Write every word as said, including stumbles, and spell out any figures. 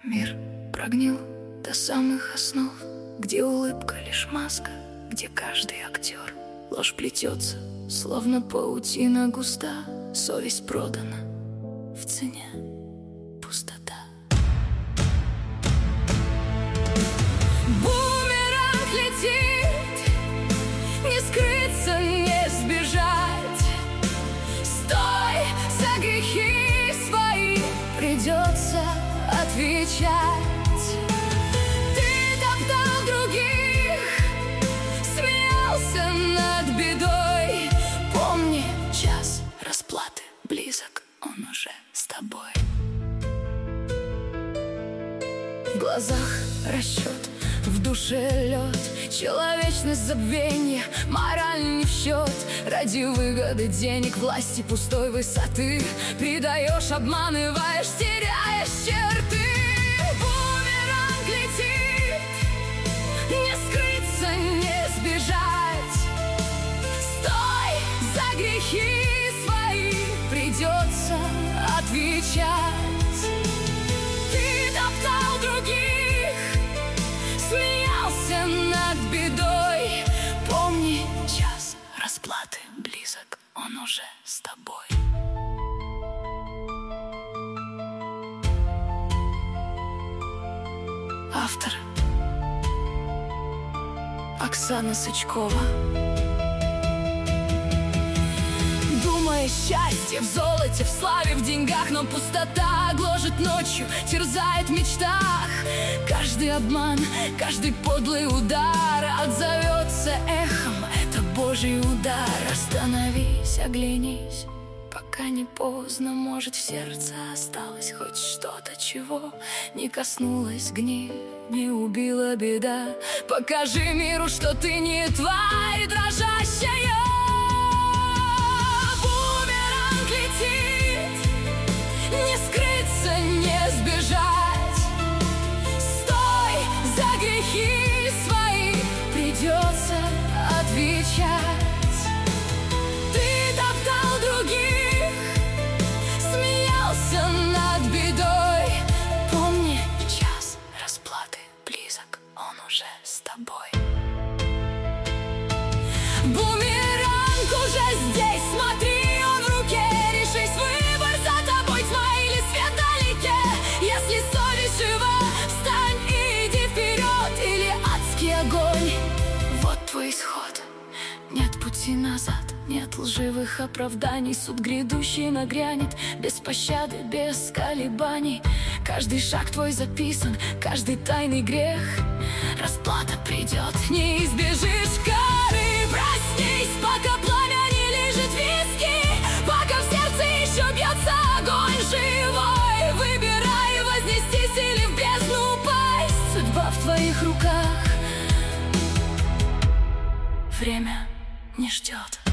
Мир прогнил до самых основ, где улыбка лишь маска, где каждый актер. Ложь плетется, словно паутина густа, совесть продана, в цене пустота. Бумеранг летит, не скрыться, не сбежать. Стой, за грехи свои придется отвечать. Ты топтал других, смеялся над бедой. Помни, час расплаты близок, он уже с тобой. В глазах расчет, в душе лед, человечность забвенье, мораль не в счет. Ради выгоды денег, власти, пустой высоты предаешь, обманываешь, теряешь черты. Бумеранг летит, не скрыться, не сбежать. Стой, за грехи свои придется отвечать. Ты топтал других, смеялся над бедой. Помни, час расплаты близок, он уже с тобой. Автор Оксана Сычкова. Думаешь, счастье в золоте, в славе, в деньгах, но пустота гложет ночью, терзает в мечтах. Каждый обман, каждый подлый удар отзовется эхом, это Божий удар. Остановись, оглянись, пока не поздно. Может, в сердце осталось хоть что-то, чего не коснулась гниль, не убила беда. Покажи миру, что ты не тварь дрожащая. Бумеранг летит, не скрыться, не сбежать. Стой, за грехи свои придется отвечать. Ты топтал других, смеялся над бедой. Помни, час расплаты близок, он уже с тобой. Бумеранг уже здесь, смотри, он в руке. Решись, выбор за тобой, тьма или свет вдалеке. Если совесть жива, встань и иди вперед, или адский огонь. Вот твой исход, нет пути назад, нет лживых оправданий. Суд грядущий нагрянет, без пощады, без колебаний. Каждый шаг твой записан, каждый тайный грех. Расплата придет, не избежишь кары. Проснись, пока пламя не лижет виски, пока в сердце еще бьется огонь живой. Выбирай, вознестись или в бездну упасть. Судьба в твоих руках, время не ждет.